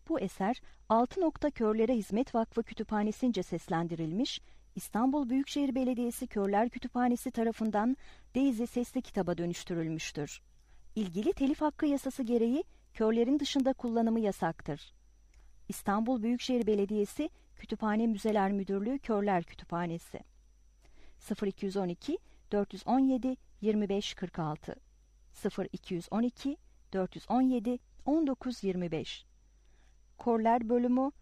Bu eser Altı Nokta Körlere Hizmet Vakfı Kütüphanesi'nce seslendirilmiş, İstanbul Büyükşehir Belediyesi Körler Kütüphanesi tarafından Daisy sesli kitaba dönüştürülmüştür. İlgili telif hakkı yasası gereği körlerin dışında kullanımı yasaktır. İstanbul Büyükşehir Belediyesi Kütüphane Müzeler Müdürlüğü Körler Kütüphanesi 0212 417 2546 0212 417 1925 Körler bölümü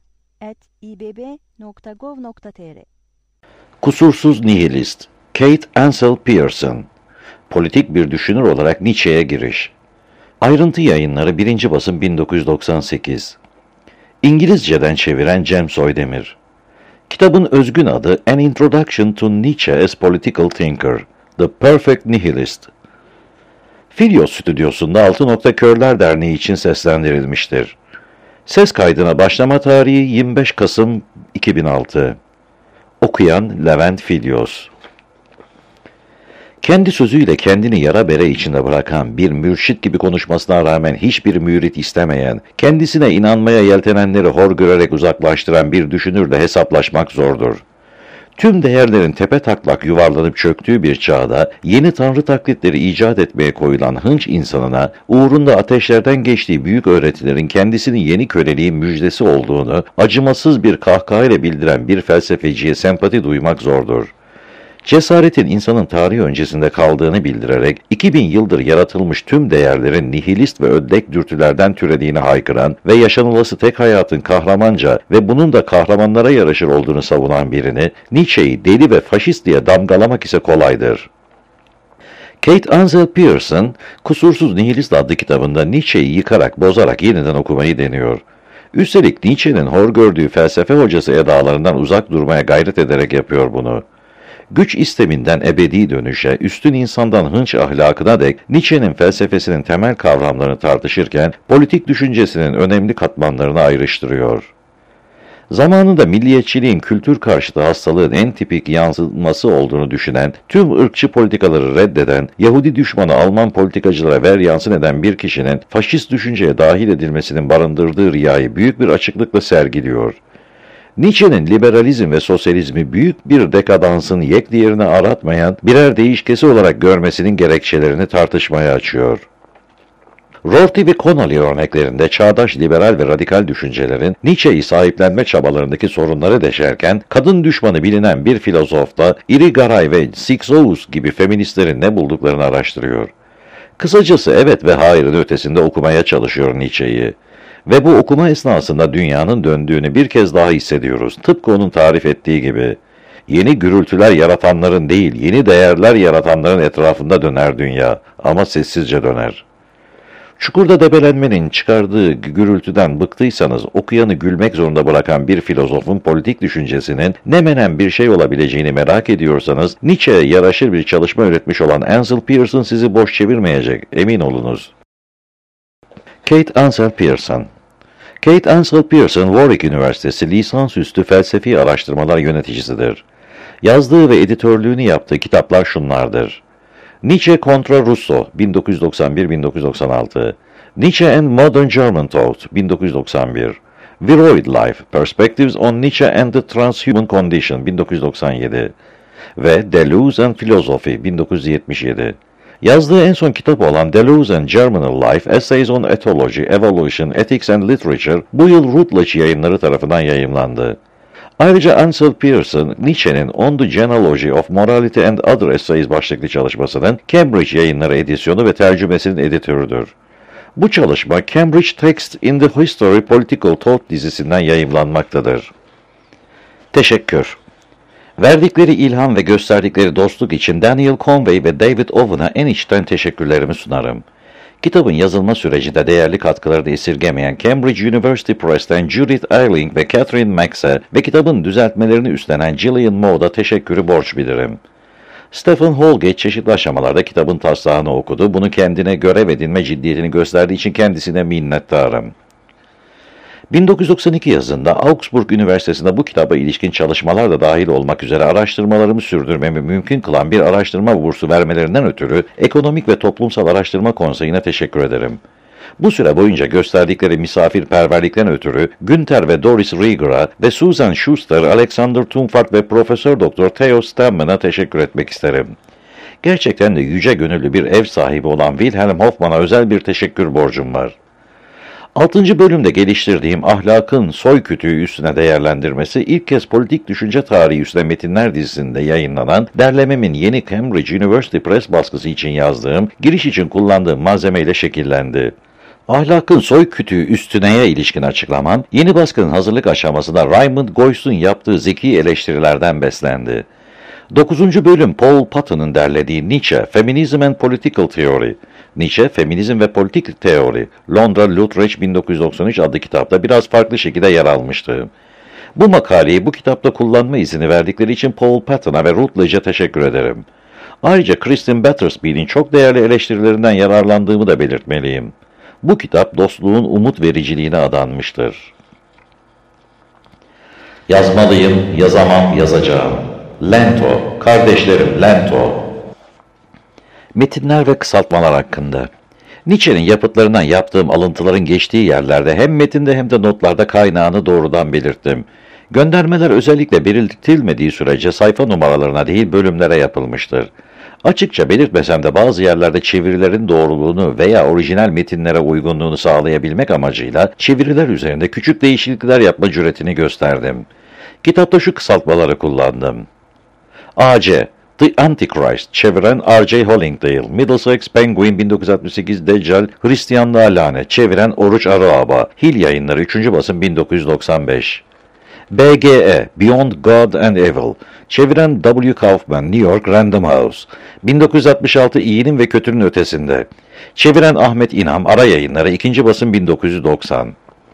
@ibb.gov.tr. Kusursuz Nihilist Kate Ansel Pearson. Politik bir düşünür olarak Nietzsche'ye giriş. Ayrıntı yayınları 1. basım 1998. İngilizceden çeviren Cem Soydemir. Kitabın özgün adı An Introduction to Nietzsche as Political Thinker, The Perfect Nihilist. Filyos stüdyosunda Altı Nokta Körler Derneği için seslendirilmiştir. Ses kaydına başlama tarihi 25 Kasım 2006. Okuyan Levent Filyos. Kendi sözüyle kendini yara bere içinde bırakan, bir mürşit gibi konuşmasına rağmen hiçbir mürit istemeyen, kendisine inanmaya yeltenenleri hor görerek uzaklaştıran bir düşünürle hesaplaşmak zordur. Tüm değerlerin tepetaklak yuvarlanıp çöktüğü bir çağda, yeni tanrı taklitleri icat etmeye koyulan hınç insanına, uğrunda ateşlerden geçtiği büyük öğretilerin kendisinin yeni köleliğin müjdesi olduğunu, acımasız bir kahkahayla bildiren bir felsefeciye sempati duymak zordur. Cesaretin insanın tarih öncesinde kaldığını bildirerek 2000 yıldır yaratılmış tüm değerlerin nihilist ve ödlek dürtülerden türediğini haykıran ve yaşanılası tek hayatın kahramanca ve bunun da kahramanlara yaraşır olduğunu savunan birini Nietzsche'yi deli ve faşist diye damgalamak ise kolaydır. Kate Ansel Pearson, Kusursuz Nihilist adlı kitabında Nietzsche'yi yıkarak, bozarak yeniden okumayı deniyor. Üstelik Nietzsche'nin hor gördüğü felsefe hocası edalarından uzak durmaya gayret ederek yapıyor bunu. Güç isteminden ebedi dönüşe, üstün insandan hınç ahlakına dek Nietzsche'nin felsefesinin temel kavramlarını tartışırken politik düşüncesinin önemli katmanlarını ayrıştırıyor. Zamanında milliyetçiliğin kültür karşıtı hastalığın en tipik yansıtması olduğunu düşünen, tüm ırkçı politikaları reddeden, Yahudi düşmanı Alman politikacılara veryansın eden bir kişinin faşist düşünceye dahil edilmesinin barındırdığı riyayı büyük bir açıklıkla sergiliyor. Nietzsche'nin liberalizm ve sosyalizmi büyük bir dekadansın yek diğerini aratmayan birer değişkesi olarak görmesinin gerekçelerini tartışmaya açıyor. Rorty ve Connolly örneklerinde çağdaş liberal ve radikal düşüncelerin Nietzsche'yi sahiplenme çabalarındaki sorunları deşerken, kadın düşmanı bilinen bir filozofla Irigaray ve Cixous gibi feministlerin ne bulduklarını araştırıyor. Kısacası evet ve hayırın ötesinde okumaya çalışıyor Nietzsche'yi. Ve bu okuma esnasında dünyanın döndüğünü bir kez daha hissediyoruz. Tıpkı onun tarif ettiği gibi. Yeni gürültüler yaratanların değil, yeni değerler yaratanların etrafında döner dünya. Ama sessizce döner. Çukurda debelenmenin çıkardığı gürültüden bıktıysanız, okuyanı gülmek zorunda bırakan bir filozofun politik düşüncesinin ne menen bir şey olabileceğini merak ediyorsanız, Nietzsche'ye yaraşır bir çalışma üretmiş olan Ansel Pearson sizi boş çevirmeyecek, emin olunuz. Kate Ansel Pearson. Kate Ansel Pearson, Warwick Üniversitesi lisansüstü felsefi araştırmalar yöneticisidir. Yazdığı ve editörlüğünü yaptığı kitaplar şunlardır: Nietzsche kontra Rousseau 1991-1996, Nietzsche and Modern German Thought 1991, Viroid Life, Perspectives on Nietzsche and the Transhuman Condition 1997 ve Deleuze and Philosophy 1977. Yazdığı en son kitap olan Deleuze and Germinal Life, Essays on Ethology, Evolution, Ethics and Literature bu yıl Routledge yayınları tarafından yayımlandı. Ayrıca Ansel Pearson, Nietzsche'nin On the Genealogy of Morality and Other Essays başlıklı çalışmasının Cambridge yayınları edisyonu ve tercümesinin editörüdür. Bu çalışma Cambridge Text in the History Political Thought dizisinden yayımlanmaktadır. Teşekkür. Verdikleri ilham ve gösterdikleri dostluk için Daniel Conway ve David Owen'a en içten teşekkürlerimi sunarım. Kitabın yazılma sürecinde değerli katkılarını esirgemeyen Cambridge University Press'ten Judith Eiling ve Catherine Max'e ve kitabın düzeltmelerini üstlenen Gillian Maugh'da teşekkürü borç bilirim. Stephen Holgate çeşitli aşamalarda kitabın taslağını okudu. Bunu kendine görev edinme ciddiyetini gösterdiği için kendisine minnettarım. 1992 yazında Augsburg Üniversitesi'nde bu kitaba ilişkin çalışmalar da dahil olmak üzere araştırmalarımı sürdürmemi mümkün kılan bir araştırma bursu vermelerinden ötürü Ekonomik ve Toplumsal Araştırma Konseyi'ne teşekkür ederim. Bu süre boyunca gösterdikleri misafirperverlikten ötürü Günther ve Doris Rieger'a ve Susan Schuster, Alexander Tumfart ve Profesör Doktor Theo Stammen'a teşekkür etmek isterim. Gerçekten de yüce gönüllü bir ev sahibi olan Wilhelm Hoffmann'a özel bir teşekkür borcum var. 6. bölümde geliştirdiğim ahlakın soy kütüğü üstüne değerlendirmesi ilk kez politik düşünce tarihi üstüne metinler dizisinde yayınlanan derlememin yeni Cambridge University Press baskısı için yazdığım, giriş için kullandığım malzemeyle şekillendi. Ahlakın soy kütüğü üstüneye ilişkin açıklamam, yeni baskının hazırlık aşamasında Raymond Joyce'un yaptığı zeki eleştirilerden beslendi. 9. bölüm Paul Patton'ın derlediği Nietzsche, Feminism and Political Theory. Nietzsche, Feminizm ve Politik Teori, Londra Lutherage 1993 adlı kitapta biraz farklı şekilde yer almıştı. Bu makaleyi bu kitapta kullanma izni verdikleri için Paul Patton'a ve Routledge'e teşekkür ederim. Ayrıca Kristin Battersby'nin çok değerli eleştirilerinden yararlandığımı da belirtmeliyim. Bu kitap dostluğun umut vericiliğine adanmıştır. Yazmalıyım, yazamam, yazacağım. Lento, kardeşlerim Lento. Metinler ve kısaltmalar hakkında. Nietzsche'nin yapıtlarından yaptığım alıntıların geçtiği yerlerde hem metinde hem de notlarda kaynağını doğrudan belirttim. Göndermeler özellikle belirtilmediği sürece sayfa numaralarına değil bölümlere yapılmıştır. Açıkça belirtmesem de bazı yerlerde çevirilerin doğruluğunu veya orijinal metinlere uygunluğunu sağlayabilmek amacıyla çeviriler üzerinde küçük değişiklikler yapma cüretini gösterdim. Kitapta şu kısaltmaları kullandım. A.C. The Antichrist, çeviren R.J. Hollingdale, Middlesex Penguin 1968, Deccal, Hristiyanlığa lanet, çeviren Oruç Arıaba, Hill Yayınları 3. basın 1995. B.G.E. Beyond God and Evil, çeviren W. Kaufman, New York Random House, 1966 İyinin ve Kötünün Ötesinde, çeviren Ahmet İnam, Ara Yayınları 2. basın 1990.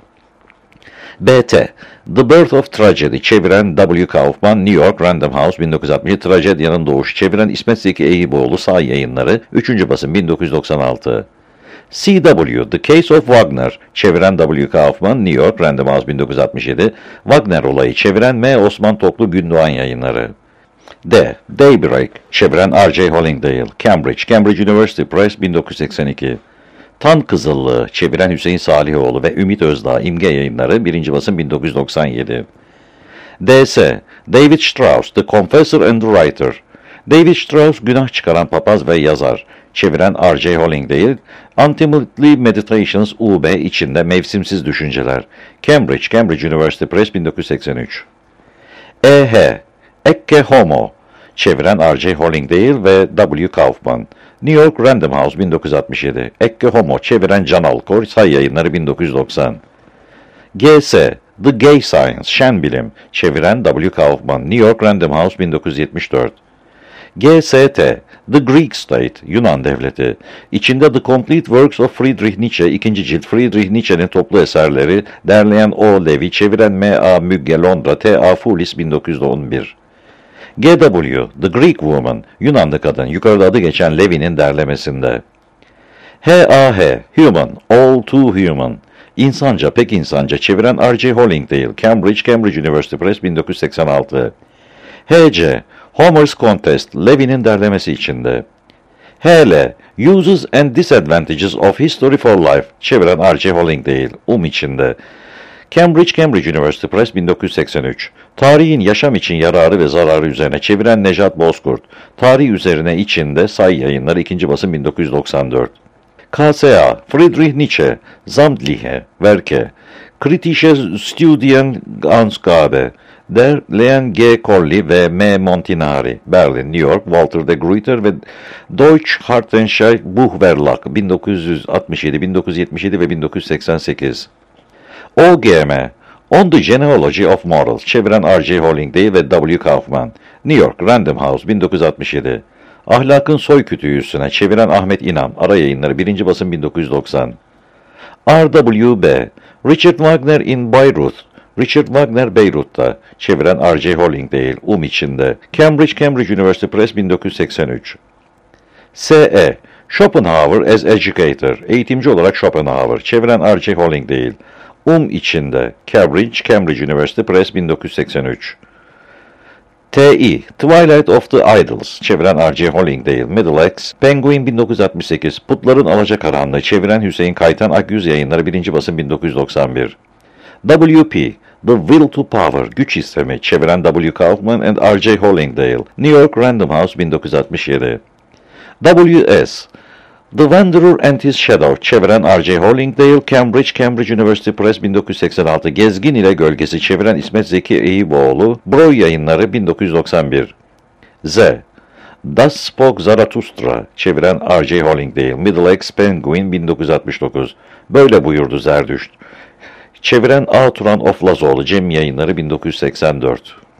B.T. The Birth of Tragedy, çeviren W. Kaufman, New York Random House 1960, Tragedyanın Doğuşu, çeviren İsmet Zeki Eyüboğlu, Say Yayınları 3. basın 1996. C.W. The Case of Wagner, çeviren W. Kaufman, New York Random House 1967, Wagner Olayı, çeviren M. Osman Toklu, Gündoğan Yayınları. D. Daybreak, çeviren R.J. Hollingdale, Cambridge University Press 1982. Tan Kızıllığı, çeviren Hüseyin Salihoğlu ve Ümit Özdağ, İmge Yayınları 1. basın 1997. D.S. David Strauss, The Confessor and the Writer. David Strauss, günah çıkaran papaz ve yazar. Çeviren R.J. Hollingdale, Ultimately Meditations U.B. içinde mevsimsiz düşünceler. Cambridge University Press 1983. E.H. Ecce Homo, çeviren R.J. Hollingdale ve W. Kaufman. New York Random House 1967. Ecce Homo, çeviren Can Alkor, Say Yayınları 1990. G.S. The Gay Science, Şen Bilim, çeviren W. Kaufman, New York Random House 1974. G.S.T. The Greek State, Yunan Devleti, içinde The Complete Works of Friedrich Nietzsche, 2. cilt Friedrich Nietzsche'nin toplu eserleri, derleyen O. Levi, çeviren M.A. Mügge, Londra, T.A. Fulis 1911. G.W. The Greek Woman, Yunanlı Kadın, yukarıda adı geçen Levi'nin derlemesinde. H.A.H. Human, All Too Human, İnsanca, Pek İnsanca, çeviren R.J. Hollingdale, Cambridge University Press 1986. H.C. Homer's Contest, Levi'nin derlemesi içinde. H.L. Uses and Disadvantages of History for Life, çeviren R.J. Hollingdale, içinde. Cambridge University Press 1983. Tarihin yaşam için yararı ve zararı üzerine, çeviren Nejat Bozkurt. Tarih üzerine içinde, Say Yayınları 2. basın 1994. K.S.A. Friedrich Nietzsche, Samtliche Werke, Kritische Studienausgabe, derleyen G. Corley ve M. Montinari, Berlin, New York, Walter de Gruyter ve Deutsch Hartenstein Buchverlag, 1967, 1977 ve 1988. O.G.M. On the Genealogy of Morals, çeviren R.J. Hollingdale ve W. Kaufman, New York Random House 1967. Ahlakın Soy Kütüğü üstüne, çeviren Ahmet İnam, Ara Yayınları 1. basın 1990. R.W.B. Richard Wagner in Beirut, Richard Wagner Beyrut'ta, çeviren R.J. Hollingdale, içinde. Cambridge University Press 1983. S.E. Schopenhauer as Educator, eğitimci olarak Schopenhauer, çeviren R.J. Hollingdale, içinde. Cambridge University Press 1983. T.E. Twilight of the Idols, çeviren R.J. Hollingdale, Middle X, Penguin 1968, Putların Alacakaranlığı, çeviren Hüseyin Kaytan, Akyüz Yayınları, 1. basın 1991. W.P. The Will to Power, Güç Sistemi, çeviren W. Kaufman and R.J. Hollingdale, New York Random House, 1967. W.S. The Wanderer and His Shadow, çeviren R.J. Hollingdale, Cambridge University Press, 1986, Gezgin ile Gölgesi, çeviren İsmet Zeki Eyüboğlu, Broy Yayınları, 1991. Z. Das Spoke Zarathustra, çeviren R.J. Hollingdale, Middle X, Penguin, 1969, Böyle Buyurdu Zerdüşt, çeviren A. Turan Oflazoğlu, Cem Yayınları, 1984.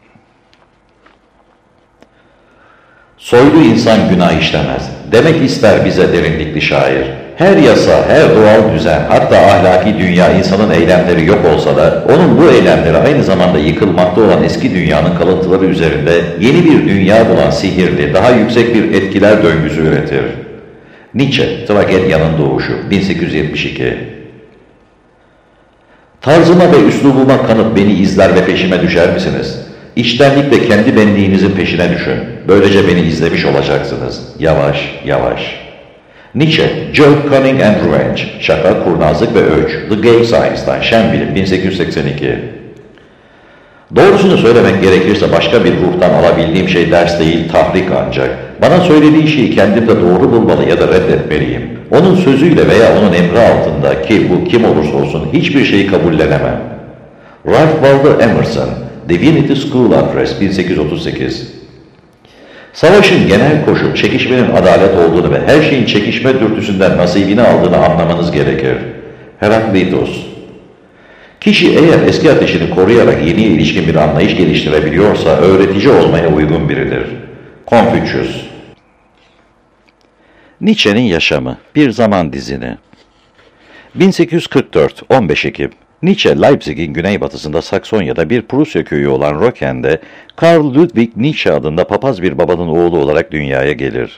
Soylu insan günah işlemez, demek ister bize derinlikli şair. Her yasa, her doğal düzen, hatta ahlaki dünya insanın eylemleri yok olsa da, onun bu eylemleri aynı zamanda yıkılmakta olan eski dünyanın kalıntıları üzerinde yeni bir dünya bulan sihirli, daha yüksek bir etkiler döngüsü üretir. Nietzsche, Tragedyanın Doğuşu, 1872. Tarzıma ve üslubuma kanıp beni izler ve peşime düşer misiniz? İçtenlikle kendi benliğinizin peşine düşün. Böylece beni izlemiş olacaksınız. Yavaş, yavaş. Nietzsche, Joke, Cunning and Revenge, Şaka, Kurnazlık ve Öç, The Gay Science'dan, Şen Bilim, 1882. Doğrusunu söylemek gerekirse başka bir ruhtan alabildiğim şey ders değil, tahrik ancak. Bana söylediği şeyi kendimde doğru bulmalı ya da reddetmeliyim. Onun sözüyle veya onun emri altında, ki bu kim olursa olsun, hiçbir şeyi kabullenemem. Ralph Waldo Emerson, Divinity School Address, 1838. Savaşın genel koşul, çekişmenin adalet olduğunu ve her şeyin çekişme dürtüsünden nasibini aldığını anlamanız gerekir. Herakleitos. Kişi eğer eski ateşini koruyarak yeniye ilişkin bir anlayış geliştirebiliyorsa öğretici olmaya uygun biridir. Confucius. Nietzsche'nin Yaşamı, Bir Zaman Dizini. 1844, 15 Ekim. Nietzsche, Leipzig'in güneybatısında Saksonya'da bir Prusya köyü olan Röken'de Karl Ludwig Nietzsche adında papaz bir babanın oğlu olarak dünyaya gelir.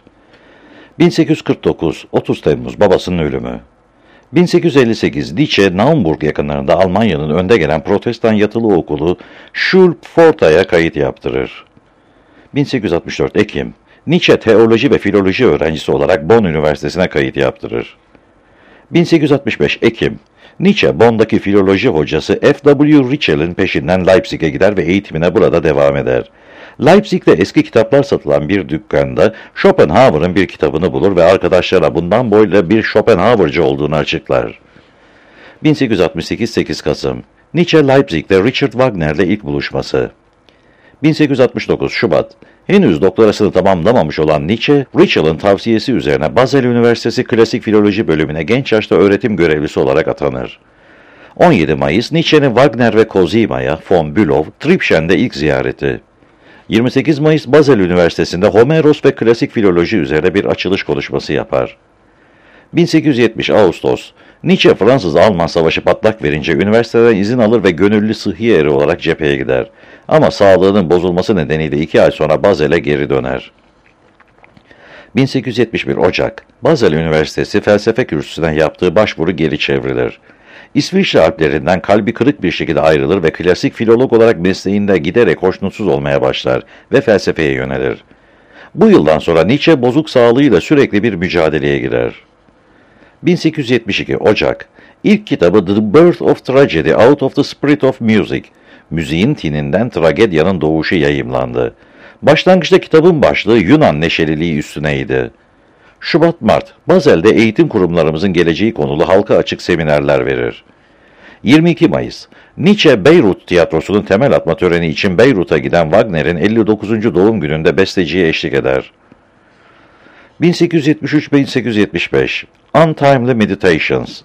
1849, 30 Temmuz, babasının ölümü. 1858, Nietzsche, Naumburg yakınlarında Almanya'nın önde gelen Protestan yatılı okulu Schulpforta'ya kayıt yaptırır. 1864, Ekim. Nietzsche, teoloji ve filoloji öğrencisi olarak Bonn Üniversitesi'ne kayıt yaptırır. 1865, Ekim. Nietzsche, Bonn'daki filoloji hocası F.W. Richel'in peşinden Leipzig'e gider ve eğitimine burada devam eder. Leipzig'te eski kitaplar satılan bir dükkanda Schopenhauer'ın bir kitabını bulur ve arkadaşlarına bundan böyle bir Schopenhauer'cı olduğunu açıklar. 1868, 8 Kasım. Nietzsche, Leipzig'te Richard Wagner'le ilk buluşması. 1869, Şubat. Henüz doktorasını tamamlamamış olan Nietzsche, Richel'in tavsiyesi üzerine Basel Üniversitesi Klasik Filoloji bölümüne genç yaşta öğretim görevlisi olarak atanır. 17 Mayıs, Nietzsche'nin Wagner ve Kozima'ya, von Bülow, Tripschen'de ilk ziyareti. 28 Mayıs, Basel Üniversitesi'nde Homeros ve klasik filoloji üzerine bir açılış konuşması yapar. 1870 Ağustos, Nietzsche, Fransız-Alman savaşı patlak verince üniversiteden izin alır ve gönüllü sıhhi eri olarak cepheye gider. Ama sağlığının bozulması nedeniyle 2 ay sonra Basel'e geri döner. 1871 Ocak, Basel Üniversitesi felsefe kürsüsüne yaptığı başvuru geri çevrilir. İsviçre Alplerinden kalbi kırık bir şekilde ayrılır ve klasik filolog olarak mesleğinde giderek hoşnutsuz olmaya başlar ve felsefeye yönelir. Bu yıldan sonra Nietzsche bozuk sağlığıyla sürekli bir mücadeleye girer. 1872 Ocak, ilk kitabı The Birth of Tragedy Out of the Spirit of Music, müziğin tininden tragedyanın doğuşu yayımlandı. Başlangıçta kitabın başlığı Yunan neşeliliği üstüneydi. Şubat-Mart, Basel'de eğitim kurumlarımızın geleceği konulu halka açık seminerler verir. 22 Mayıs, Nietzsche, Beyrut tiyatrosunun temel atma töreni için Beyrut'a giden Wagner'in 59. doğum gününde besteciye eşlik eder. 1873-1875, Untimely Meditations.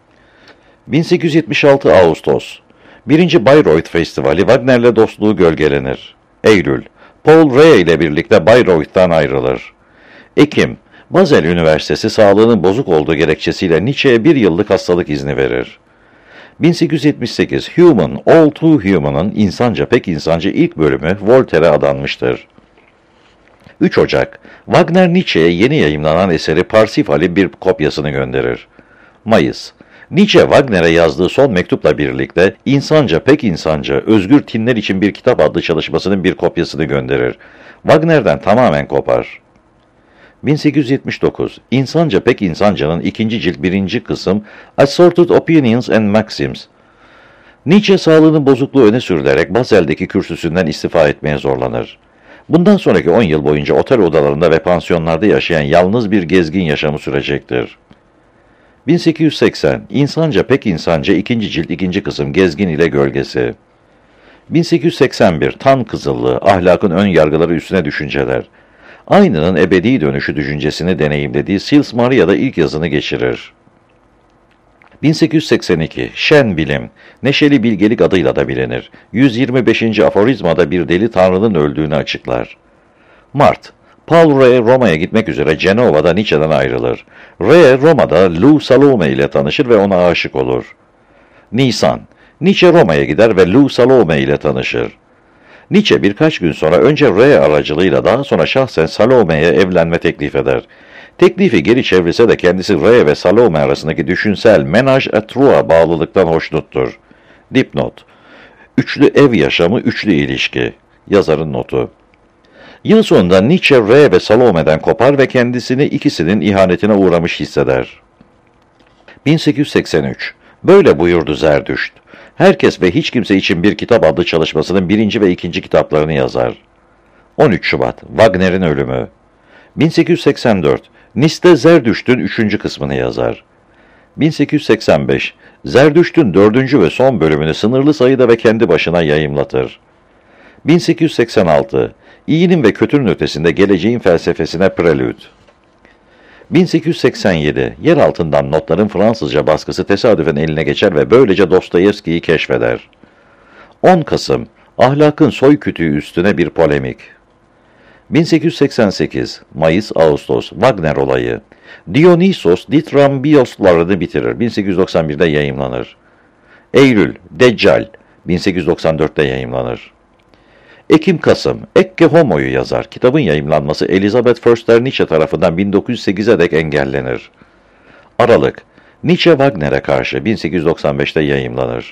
1876 Ağustos, 1. Bayreuth Festivali Wagner'le dostluğu gölgelenir. Eylül, Paul Rea ile birlikte Bayreuth'tan ayrılır. Ekim, Basel Üniversitesi sağlığının bozuk olduğu gerekçesiyle Nietzsche'ye 1 yıllık hastalık izni verir. 1878 Human, All Too Human'ın insanca pek insanca ilk bölümü Voltaire'e adanmıştır. 3 Ocak, Wagner Nietzsche'ye yeni yayımlanan eseri Parsifal'in bir kopyasını gönderir. Mayıs, Nietzsche, Wagner'e yazdığı son mektupla birlikte İnsanca Pek İnsanca, Özgür Tinler için bir Kitap adlı çalışmasının bir kopyasını gönderir. Wagner'den tamamen kopar. 1879, İnsanca Pek İnsanca'nın 2. cilt 1. kısım Assorted Opinions and Maxims. Nietzsche sağlığının bozukluğu öne sürülerek Basel'deki kürsüsünden istifa etmeye zorlanır. Bundan sonraki 10 yıl boyunca otel odalarında ve pansiyonlarda yaşayan yalnız bir gezgin yaşamı sürecektir. 1880, İnsanca Pek İnsanca 2. cilt 2. kısım Gezgin ile Gölgesi. 1881, Tan Kızıllığı, Ahlakın Ön Yargıları Üstüne Düşünceler. Aynının ebedi dönüşü düşüncesini deneyimlediği Sils Maria'da ilk yazını geçirir. 1882, Şen Bilim, Neşeli Bilgelik adıyla da bilinir. 125. aforizmada bir deli tanrının öldüğünü açıklar. Mart, Paul Rée Roma'ya gitmek üzere Cenova'da Nietzsche'den ayrılır. Rée Roma'da Lou Salome ile tanışır ve ona aşık olur. Nisan, Nietzsche Roma'ya gider ve Lou Salome ile tanışır. Nietzsche birkaç gün sonra önce Rée aracılığıyla daha sonra şahsen Salome'ye evlenme teklif eder. Teklifi geri çevirse de kendisi Rée ve Salome arasındaki düşünsel menage à trois bağlılıktan hoşnuttur. Dipnot: Üçlü ev yaşamı, üçlü ilişki. Yazarın notu. Yıl sonunda Nietzsche Rée ve Salome'den kopar ve kendisini ikisinin ihanetine uğramış hisseder. 1883. Böyle buyurdu Zerdüşt. Herkes ve hiç kimse için bir kitap adlı çalışmasının 1. ve 2. kitaplarını yazar. 13 Şubat, Wagner'in ölümü. 1884, Nice'de Zerdüşt'ün 3. kısmını yazar. 1885, Zerdüşt'ün 4. ve son bölümünü sınırlı sayıda ve kendi başına yayımlatır. 1886, İyinin ve kötünün ötesinde geleceğin felsefesine Prelude. 1887, yer altından notların Fransızca baskısı tesadüfen eline geçer ve böylece Dostoyevski'yi keşfeder. 10 Kasım, ahlakın soy kütüğü üstüne bir polemik. 1888, Mayıs-Ağustos, Wagner olayı. Dionysos Ditrambioslarını bitirir, 1891'de yayımlanır. Eylül, Deccal, 1894'te yayımlanır. Ekim-Kasım, Ecce Homo'yu yazar. Kitabın yayımlanması Elizabeth Förster Nietzsche tarafından 1908'e dek engellenir. Aralık, Nietzsche Wagner'e karşı 1895'te yayımlanır.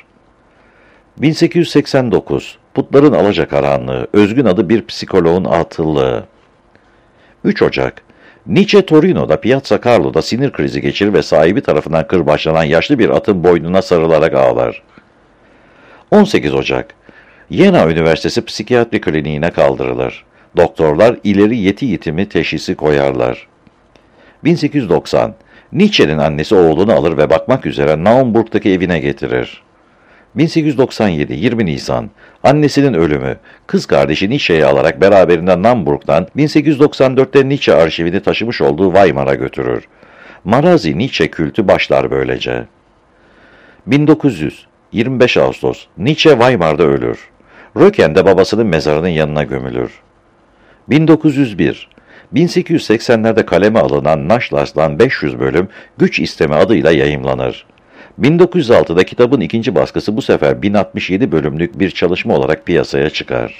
1889, Putların Alacakaranlığı, özgün adı bir psikoloğun atıllığı. 3 Ocak, Nietzsche Torino'da Piazza Carlo'da sinir krizi geçirir ve sahibi tarafından kırbaçlanan yaşlı bir atın boynuna sarılarak ağlar. 18 Ocak, Jena Üniversitesi Psikiyatri Kliniğine kaldırılır. Doktorlar ileri yeti yitimi teşhisi koyarlar. 1890, Nietzsche'nin annesi oğlunu alır ve bakmak üzere Naumburg'daki evine getirir. 1897, 20 Nisan, annesinin ölümü, kız kardeşi Nietzsche'yi alarak beraberinde Naumburg'dan 1894'te Nietzsche arşivini taşımış olduğu Weimar'a götürür. Marazi Nietzsche kültü başlar böylece. 1900, 25 Ağustos, Nietzsche Weimar'da ölür. Röken'de babasının mezarının yanına gömülür. 1901, 1880'lerde kaleme alınan Naschlars'tan 500 bölüm Güç İsteme adıyla yayımlanır. 1906'da kitabın 2. baskısı bu sefer 1067 bölümlük bir çalışma olarak piyasaya çıkar.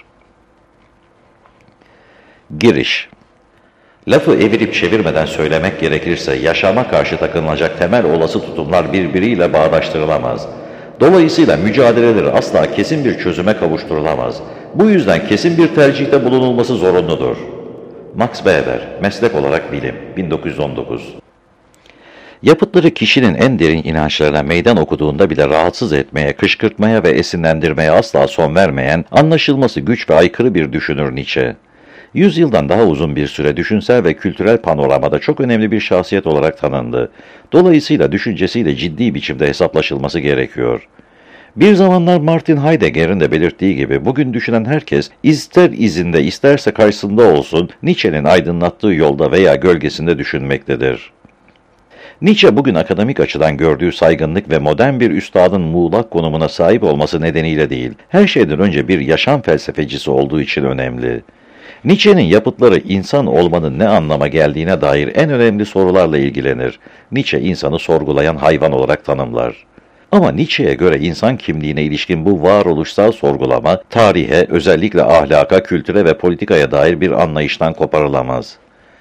Giriş. Lafı evirip çevirmeden söylemek gerekirse yaşama karşı takınılacak temel olası tutumlar birbiriyle bağdaştırılamaz. Dolayısıyla mücadeleleri asla kesin bir çözüme kavuşturulamaz. Bu yüzden kesin bir tercihte bulunulması zorunludur. Max Weber, Meslek olarak Bilim, 1919. Yapıtları kişinin en derin inançlarına meydan okuduğunda bile rahatsız etmeye, kışkırtmaya ve esinlendirmeye asla son vermeyen, anlaşılması güç ve aykırı bir düşünür Nietzsche. 100 yıldan daha uzun bir süre düşünsel ve kültürel panoramada çok önemli bir şahsiyet olarak tanındı. Dolayısıyla düşüncesiyle ciddi biçimde hesaplaşılması gerekiyor. Bir zamanlar Martin Heidegger'in de belirttiği gibi bugün düşünen herkes ister izinde isterse karşısında olsun Nietzsche'nin aydınlattığı yolda veya gölgesinde düşünmektedir. Nietzsche bugün akademik açıdan gördüğü saygınlık ve modern bir üstadın muğlak konumuna sahip olması nedeniyle değil, her şeyden önce bir yaşam felsefecisi olduğu için önemli. Nietzsche'nin yapıtları insan olmanın ne anlama geldiğine dair en önemli sorularla ilgilenir. Nietzsche insanı sorgulayan hayvan olarak tanımlar. Ama Nietzsche'ye göre insan kimliğine ilişkin bu varoluşsal sorgulama, tarihe, özellikle ahlaka, kültüre ve politikaya dair bir anlayıştan koparılamaz.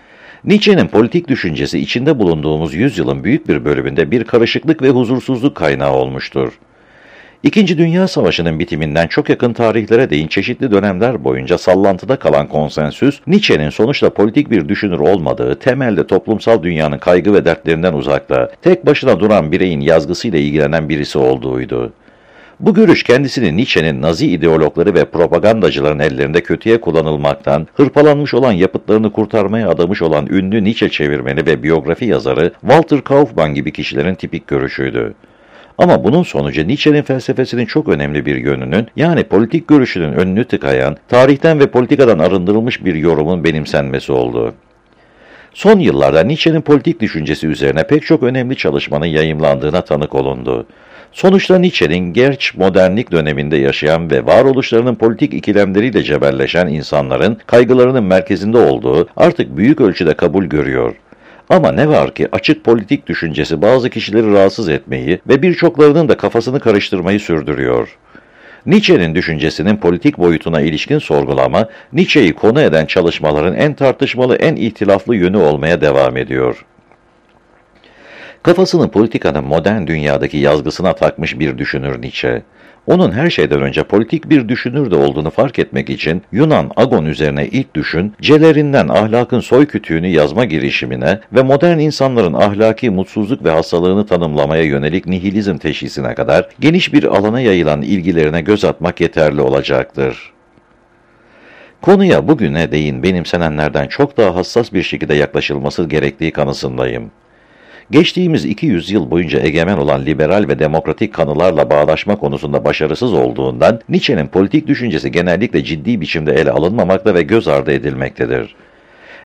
Nietzsche'nin politik düşüncesi içinde bulunduğumuz yüzyılın büyük bir bölümünde bir karışıklık ve huzursuzluk kaynağı olmuştur. İkinci Dünya Savaşı'nın bitiminden çok yakın tarihlere değin çeşitli dönemler boyunca sallantıda kalan konsensüs, Nietzsche'nin sonuçta politik bir düşünür olmadığı, temelde toplumsal dünyanın kaygı ve dertlerinden uzakta, tek başına duran bireyin yazgısıyla ilgilenen birisi olduğuydu. Bu görüş kendisini Nietzsche'nin Nazi ideologları ve propagandacıların ellerinde kötüye kullanılmaktan, hırpalanmış olan yapıtlarını kurtarmaya adamış olan ünlü Nietzsche çevirmeni ve biyografi yazarı Walter Kaufmann gibi kişilerin tipik görüşüydü. Ama bunun sonucu Nietzsche'nin felsefesinin çok önemli bir yönünün, yani politik görüşünün önünü tıkayan, tarihten ve politikadan arındırılmış bir yorumun benimsenmesi oldu. Son yıllarda Nietzsche'nin politik düşüncesi üzerine pek çok önemli çalışmanın yayımlandığına tanık olundu. Sonuçta Nietzsche'nin genç modernlik döneminde yaşayan ve varoluşlarının politik ikilemleriyle cebelleşen insanların kaygılarının merkezinde olduğu artık büyük ölçüde kabul görüyor. Ama ne var ki açık politik düşüncesi bazı kişileri rahatsız etmeyi ve birçoklarının da kafasını karıştırmayı sürdürüyor. Nietzsche'nin düşüncesinin politik boyutuna ilişkin sorgulama, Nietzsche'yi konu eden çalışmaların en tartışmalı, en ihtilaflı yönü olmaya devam ediyor. Kafasını politikanın modern dünyadaki yazgısına takmış bir düşünür Nietzsche. Onun her şeyden önce politik bir düşünür de olduğunu fark etmek için Yunan Agon üzerine ilk düşün, celerinden ahlakın soykütüğünü yazma girişimine ve modern insanların ahlaki mutsuzluk ve hastalığını tanımlamaya yönelik nihilizm teşhisine kadar geniş bir alana yayılan ilgilerine göz atmak yeterli olacaktır. Konuya bugüne değin benimsenenlerden çok daha hassas bir şekilde yaklaşılması gerektiği kanısındayım. Geçtiğimiz 200 yıl boyunca egemen olan liberal ve demokratik kanılarla bağdaşma konusunda başarısız olduğundan, Nietzsche'nin politik düşüncesi genellikle ciddi biçimde ele alınmamakta ve göz ardı edilmektedir.